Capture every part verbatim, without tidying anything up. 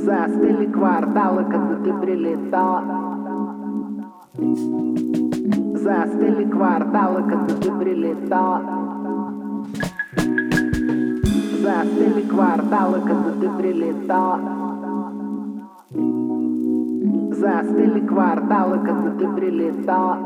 Застыли кварталы, когда ты прилетал. Застыли кварталы, когда ты прилетал. Застыли кварталы, когда ты прилетал. Застыли кварталы, когда ты прилетал.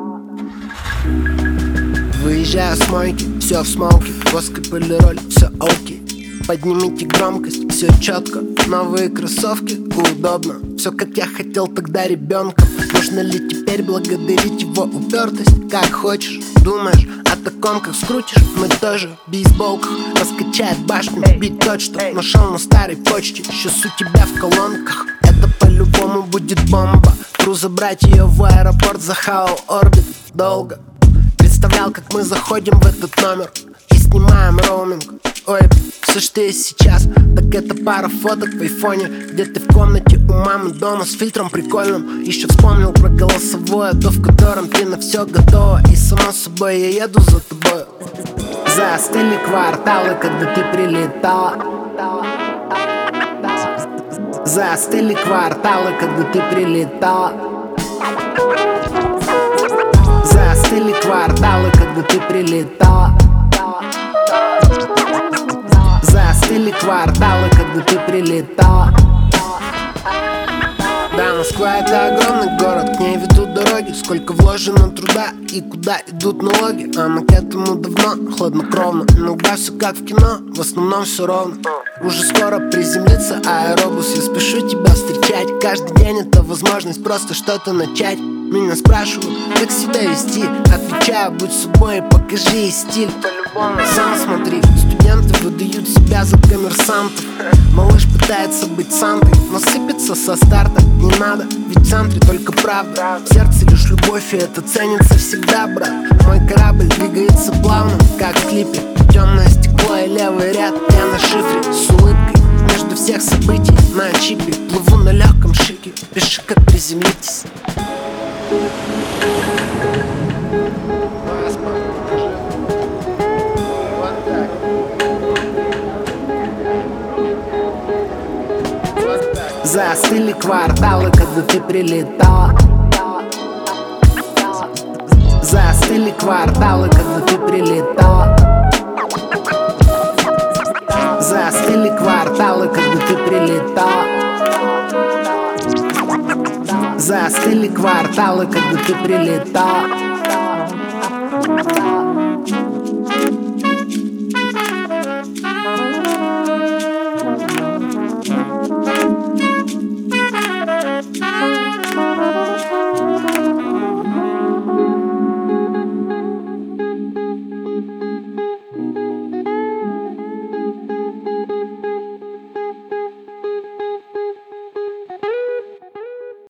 Выезжаю с мойки, все в смоуке, воска, полироль, все окей. Поднимите громкость, все четко. Новые кроссовки, удобно. Все как я хотел тогда ребенком. Нужно ли теперь благодарить его упертость? Как хочешь, думаешь о таком, как скрутишь. Мы тоже в бейсболках, раскачает башню. Бить тот, что нашел на старой почте. Сейчас у тебя в колонках. Это по-любому будет бомба. Тру забрать ее в аэропорт, захавал орбит долго. Представлял, как мы заходим в этот номер и снимаем роуминг. Ой, все, что есть сейчас, так это пара фоток в айфоне, где ты в комнате у мамы дома с фильтром прикольным. Еще вспомнил про голосовое, то, в котором ты на все готова. И само собой я еду за тобой. Застыли кварталы, когда ты прилетал. Застыли кварталы, когда ты прилетал. Застыли кварталы, когда ты прилетал. Застыли кварталы, когда ты прилетал. Да, Москва — это огромный город, к ней ведут дороги. Сколько вложено труда и куда идут налоги. А мы к этому давно, хладнокровно. Иногда все как в кино, в основном все ровно. Уже скоро приземлится аэробус, я спешу тебя встречать. Каждый день это возможность просто что-то начать. Меня спрашивают, как себя вести. Отвечаю, будь собой и покажи стиль. По-любому сам смотри, студенты выдают себя за коммерсантов. Малыш пытается быть Сантой, но сыпется со старта. Не надо, ведь в центре только правда. В сердце лишь любовь, и это ценится всегда, брат. Мой корабль двигается плавно, как в клипе. Темное стекло и левый ряд, я на шифре с улыбкой. Между всех событий на чипе плыву на легком шике. Пиши, как приземлитесь. Застыли кварталы, когда ты прилетал. Застыли кварталы, когда ты прилетал. Застыли кварталы, когда ты прилетал. Застыли кварталы, когда ты прилетал.